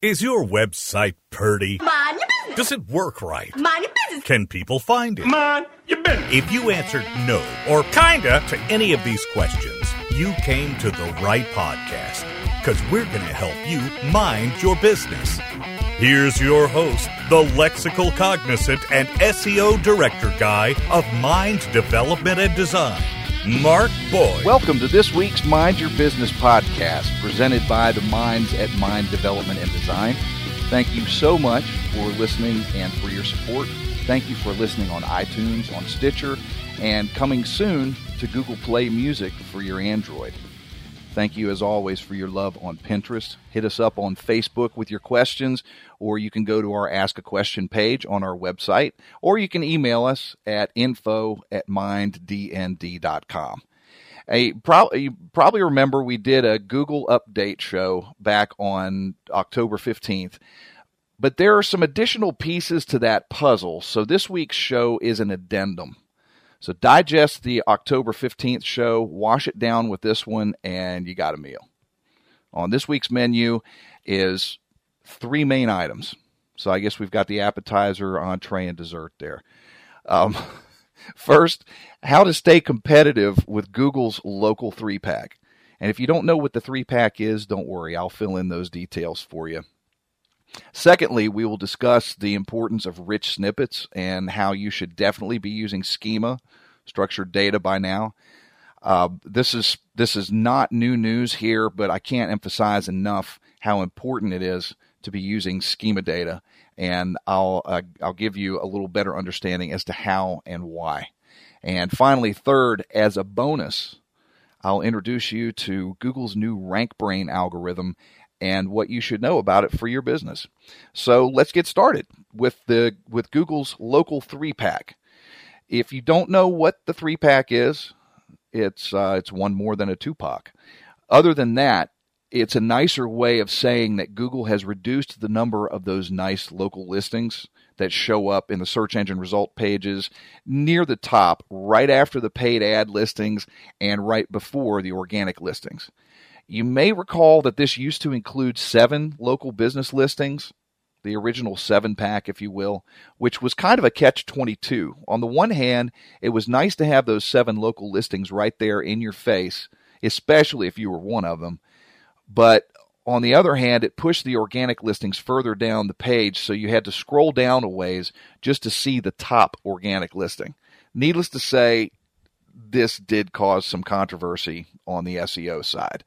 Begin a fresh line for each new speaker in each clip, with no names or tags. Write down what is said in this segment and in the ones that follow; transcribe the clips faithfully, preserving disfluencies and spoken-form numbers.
Is your website purty?
Mind your business.
Does it work right?
Mind your business.
Can people find it?
Mind your business.
If you answered no or kinda to any of these questions, you came to the right podcast, because we're going to help you mind your business. Here's your host, the lexical cognizant and S E O director guy of Mind Development and Design, Mark Boyd.
Welcome to this week's Mind Your Business podcast, presented by the minds at Mind Development and Design. Thank you so much for listening and for your support. Thank you for listening on iTunes, on Stitcher, and coming soon to Google Play Music for your Android. Thank you, as always, for your love on Pinterest. Hit us up on Facebook with your questions, or you can go to our Ask a Question page on our website, or you can email us at info at minddnd dot com. A, pro- you probably remember we did a Google update show back on October fifteenth, but there are some additional pieces to that puzzle, so this week's show is an addendum. So digest the October fifteenth show, wash it down with this one, and you got a meal. On this week's menu is three main items. So I guess we've got the appetizer, entree, and dessert there. Um, first, how to stay competitive with Google's local three-pack. And if you don't know what the three-pack is, don't worry. I'll fill in those details for you. Secondly, we will discuss the importance of rich snippets and how you should definitely be using schema, structured data by now. Uh, this is this is not new news here, but I can't emphasize enough how important it is to be using schema data, and I'll uh, I'll give you a little better understanding as to how and why. And finally, third, as a bonus, I'll introduce you to Google's new RankBrain algorithm and what you should know about it for your business. So let's get started with the with Google's local three-pack. If you don't know what the three-pack is, it's uh, it's one more than a two-pack. Other than that, it's a nicer way of saying that Google has reduced the number of those nice local listings that show up in the search engine result pages near the top, right after the paid ad listings and right before the organic listings. You may recall that this used to include seven local business listings, the original seven-pack, if you will, which was kind of a catch twenty-two. On the one hand, it was nice to have those seven local listings right there in your face, especially if you were one of them. But on the other hand, it pushed the organic listings further down the page, so you had to scroll down a ways just to see the top organic listing. Needless to say, this did cause some controversy on the S E O side.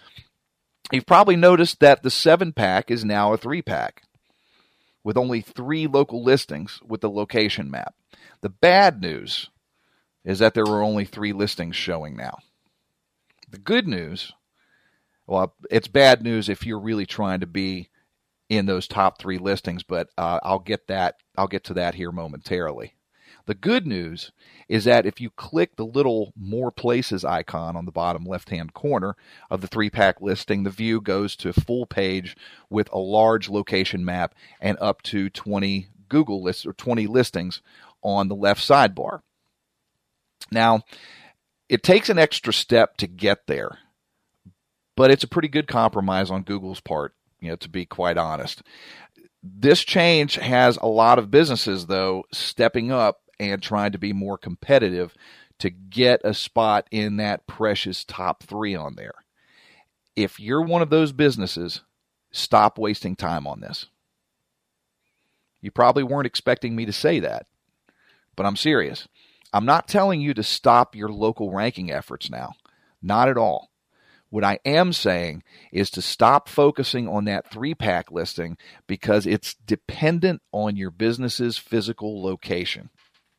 You've probably noticed that the seven-pack is now a three-pack with only three local listings with the location map. The bad news is that there are only three listings showing now. The good news, well, it's bad news if you're really trying to be in those top three listings, but uh, I'll get that. I'll get to that here momentarily. The good news is that if you click the little More Places icon on the bottom left-hand corner of the three-pack listing, the view goes to full page with a large location map and up to twenty Google lists or twenty listings on the left sidebar. Now, it takes an extra step to get there, but it's a pretty good compromise on Google's part, you know, to be quite honest. This change has a lot of businesses, though, stepping up and trying to be more competitive to get a spot in that precious top three on there. If you're one of those businesses, stop wasting time on this. You probably weren't expecting me to say that, but I'm serious. I'm not telling you to stop your local ranking efforts now. Not at all. What I am saying is to stop focusing on that three-pack listing because it's dependent on your business's physical location.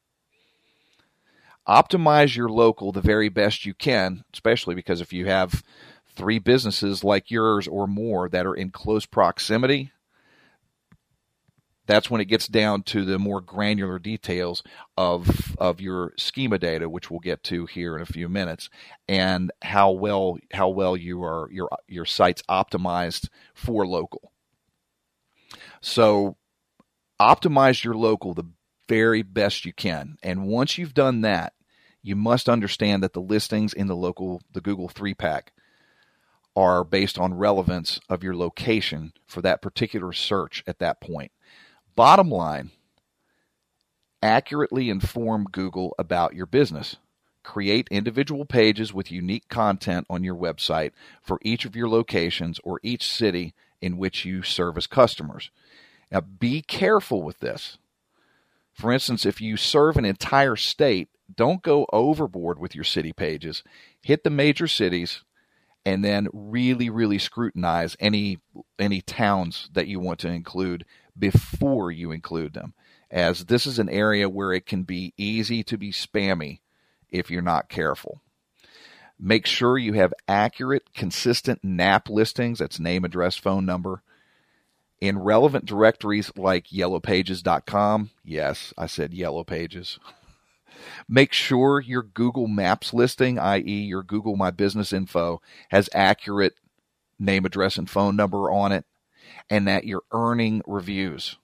Optimize your local the very best you can, especially because if you have three businesses like yours or more that are in close proximity, that's when it gets down to the more granular details of of your schema data, which we'll get to here in a few minutes, and how well how well you are your your site's optimized for local. So optimize your local the very best you can. And once you've done that, you must understand that the listings in the local, the Google three-pack are based on relevance of your location for that particular search at that point. Bottom line, accurately inform Google about your business. Create individual pages with unique content on your website for each of your locations or each city in which you service customers. Now, be careful with this. For instance, if you serve an entire state, don't go overboard with your city pages. Hit the major cities and then really, really scrutinize any any towns that you want to include before you include them, as this is an area where it can be easy to be spammy if you're not careful. Make sure you have accurate, consistent N A P listings, that's name, address, phone number, in relevant directories like yellow pages dot com. Yes, I said Yellow Pages. Make sure your Google Maps listing, that is your Google My Business Info, has accurate name, address, and phone number on it, and that you're earning reviews.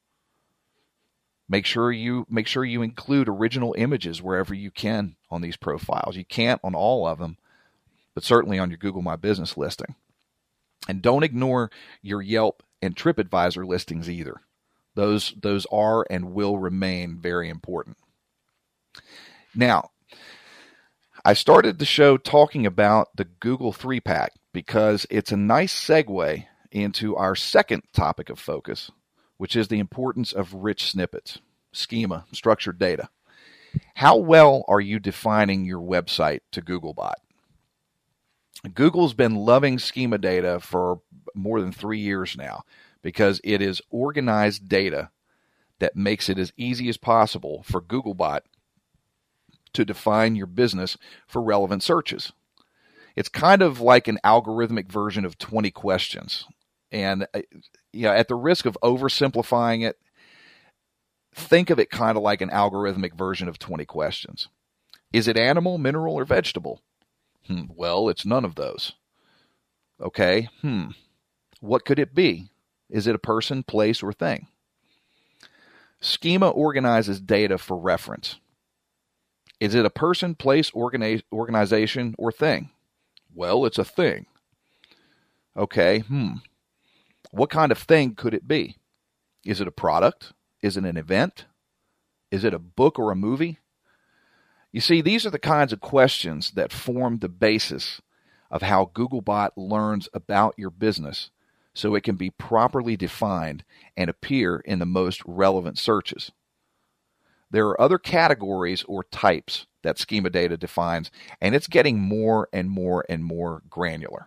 Make sure you make sure you include original images wherever you can on these profiles. You can't on all of them, but certainly on your Google My Business listing. And don't ignore your Yelp and TripAdvisor listings either. Those those are and will remain very important. Now, I started the show talking about the Google three-pack because it's a nice segue into our second topic of focus, which is the importance of rich snippets, schema, structured data. How well are you defining your website to Googlebot? Google's been loving schema data for more than three years now because it is organized data that makes it as easy as possible for Googlebot to define your business for relevant searches. It's kind of like an algorithmic version of twenty questions. And you know, at the risk of oversimplifying it, think of it kind of like an algorithmic version of twenty questions. Is it animal, mineral, or vegetable? Hmm, well, it's none of those. Okay, hmm. What could it be? Is it a person, place, or thing? Schema organizes data for reference. Is it a person, place, organi- organization, or thing? Well, it's a thing. Okay, hmm. What kind of thing could it be? Is it a product? Is it an event? Is it a book or a movie? You see, these are the kinds of questions that form the basis of how Googlebot learns about your business so it can be properly defined and appear in the most relevant searches. There are other categories or types that schema data defines, and it's getting more and more and more granular.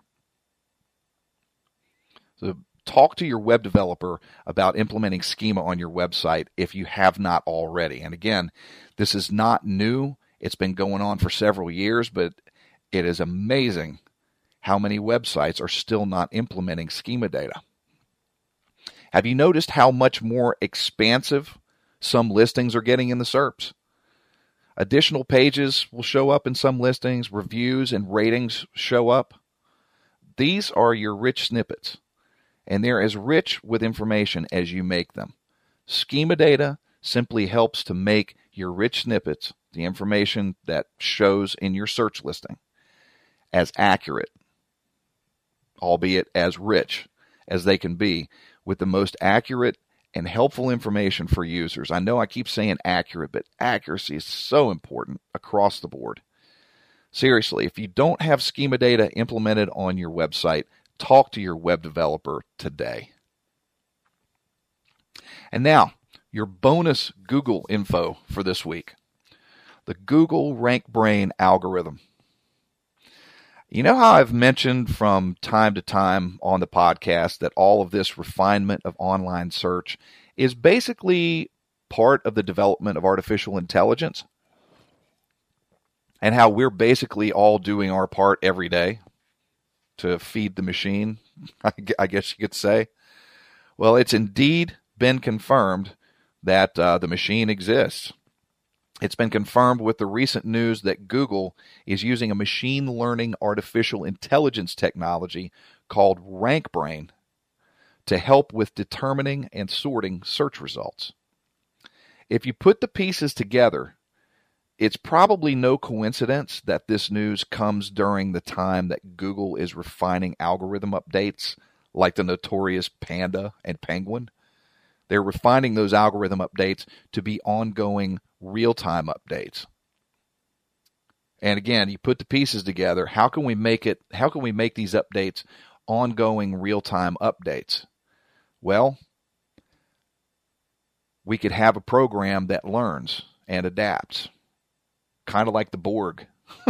So talk to your web developer about implementing schema on your website if you have not already. And again, this is not new. It's been going on for several years, but it is amazing how many websites are still not implementing schema data. Have you noticed how much more expansive some listings are getting in the S E R Ps? Additional pages will show up in some listings, reviews and ratings show up. These are your rich snippets, and they're as rich with information as you make them. Schema data simply helps to make your rich snippets, the information that shows in your search listing, as accurate, albeit as rich as they can be, with the most accurate and helpful information for users. I know I keep saying accurate, but accuracy is so important across the board. Seriously, if you don't have schema data implemented on your website, talk to your web developer today. And now, your bonus Google info for this week. The Google RankBrain algorithm. You know how I've mentioned from time to time on the podcast that all of this refinement of online search is basically part of the development of artificial intelligence, and how we're basically all doing our part every day to feed the machine, I guess you could say? Well, it's indeed been confirmed that uh, the machine exists. It's been confirmed with the recent news that Google is using a machine learning artificial intelligence technology called RankBrain to help with determining and sorting search results. If you put the pieces together, It's probably no coincidence that this news comes during the time that Google is refining algorithm updates like the notorious Panda and Penguin. They're refining those algorithm updates to be ongoing real-time updates. And again, you put the pieces together, how can we make it, how can we make these updates ongoing real-time updates? Well, we could have a program that learns and adapts, kind of like the Borg.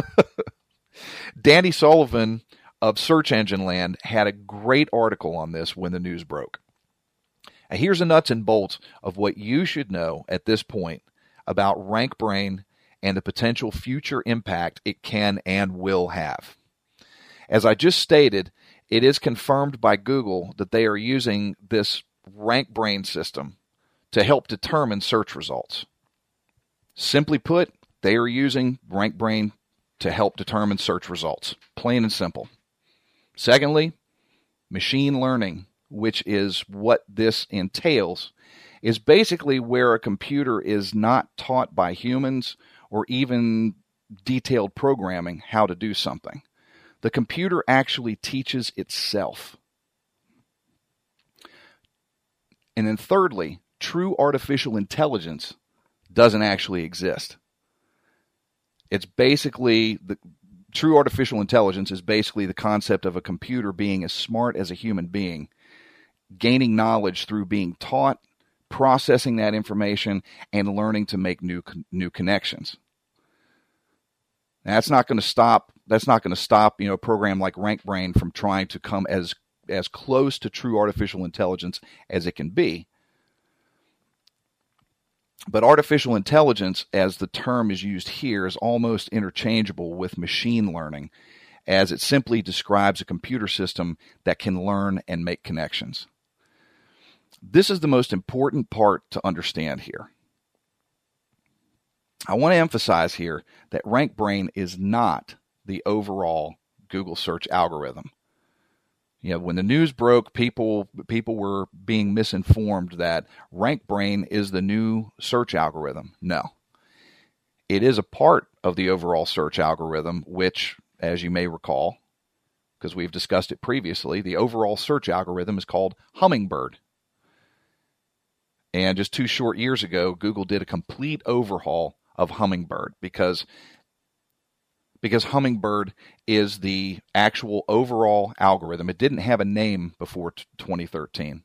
Danny Sullivan of Search Engine Land had a great article on this when the news broke. Now, here's the nuts and bolts of what you should know at this point about RankBrain and the potential future impact it can and will have. As I just stated, it is confirmed by Google that they are using this RankBrain system to help determine search results. Simply put, they are using RankBrain to help determine search results. Plain and simple. Secondly, machine learning, which is what this entails, is basically where a computer is not taught by humans or even detailed programming how to do something. The computer actually teaches itself. And then thirdly, true artificial intelligence doesn't actually exist. It's basically, the true artificial intelligence is basically the concept of a computer being as smart as a human being, gaining knowledge through being taught, processing that information, and learning to make new new connections. Now, that's not going to stop. That's not going to stop, you know, a program like RankBrain from trying to come as as close to true artificial intelligence as it can be. But artificial intelligence, as the term is used here, is almost interchangeable with machine learning, as it simply describes a computer system that can learn and make connections. This is the most important part to understand here. I want to emphasize here that RankBrain is not the overall Google search algorithm. You know, when the news broke, people people were being misinformed that RankBrain is the new search algorithm. No. It is a part of the overall search algorithm, which, as you may recall, because we've discussed it previously, the overall search algorithm is called Hummingbird. And just two short years ago, Google did a complete overhaul of Hummingbird because because Hummingbird is the actual overall algorithm. It didn't have a name before twenty thirteen.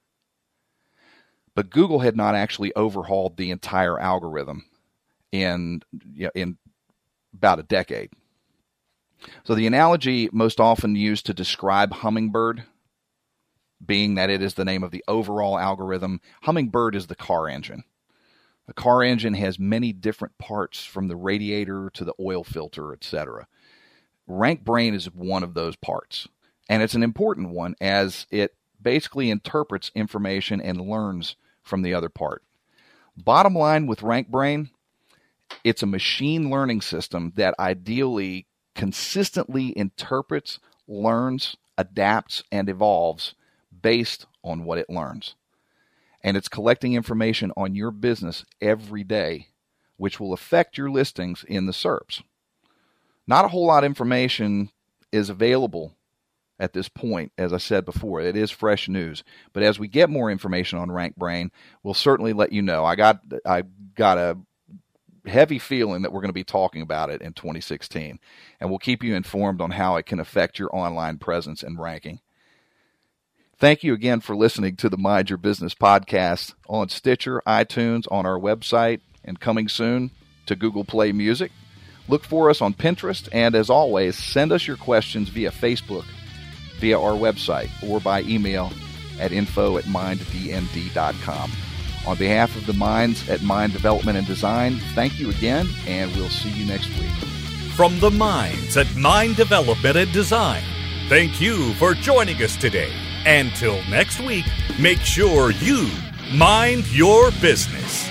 But Google had not actually overhauled the entire algorithm in, you know, in about a decade. So the analogy most often used to describe Hummingbird, being that it is the name of the overall algorithm, Hummingbird is the car engine. The car engine has many different parts, from the radiator to the oil filter, et cetera. RankBrain is one of those parts, and it's an important one as it basically interprets information and learns from the other part. Bottom line with RankBrain, it's a machine learning system that ideally consistently interprets, learns, adapts, and evolves based on what it learns. And it's collecting information on your business every day, which will affect your listings in the S E R Ps. Not a whole lot of information is available at this point. As I said before, it is fresh news. But as we get more information on RankBrain, we'll certainly let you know. I got I got a heavy feeling that we're going to be talking about it in twenty sixteen, and we'll keep you informed on how it can affect your online presence and ranking. Thank you again for listening to the Mind Your Business podcast on Stitcher, iTunes, on our website, and coming soon to Google Play Music. Look for us on Pinterest, and as always, send us your questions via Facebook, via our website, or by email at info at mind d n d dot com. On behalf of the Minds at Mind Development and Design, thank you again, and we'll see you next week.
From the Minds at Mind Development and Design, thank you for joining us today. Until next week, make sure you mind your business.